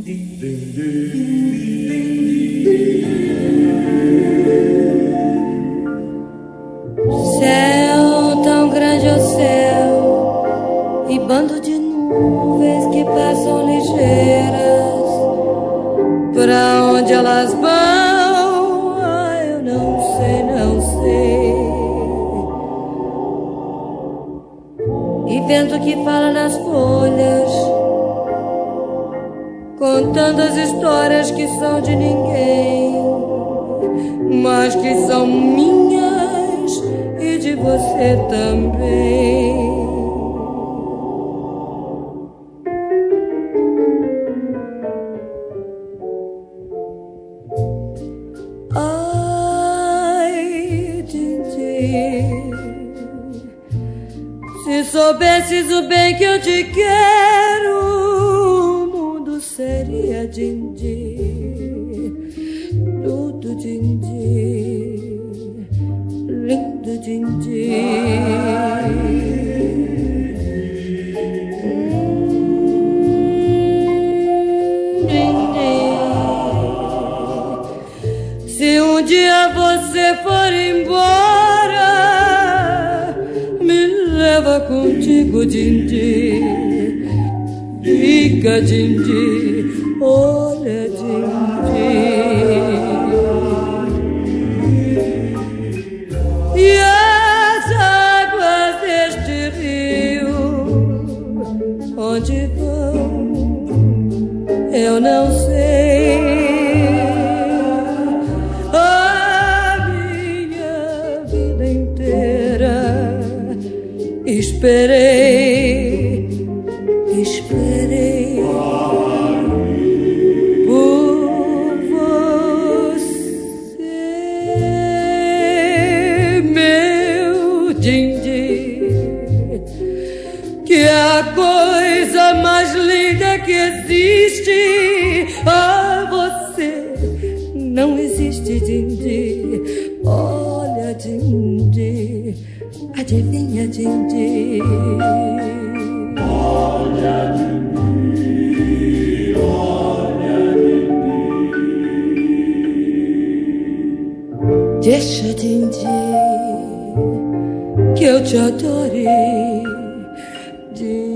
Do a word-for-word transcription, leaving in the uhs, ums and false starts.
Céu, tão grande é o céu, e bando de nuvens que passam ligeiras. Pra onde elas vão? Ah, eu não sei, não sei. E vento que fala nas folhas, contando as histórias que são de ninguém, mas que são minhas e de você também. Ai, Dindi, se soubesses o bem que eu te quero, o mundo seria Dindi, tudo Dindi, lindo Dindi. Se um dia você for embora, me leva contigo, Dindi. Fica, Dindi, olha, Dindi. E as águas deste rio, onde vão, eu não sei. Esperei, esperei por você, meu Dindi, que é a coisa mais linda que existe. Ah, você não existe, Dindi. Olha, Dindi, adivinha, Dindi. Olha, Dindi, olha, Dindi. Deixa, Dindi, que eu te adore, Dindi.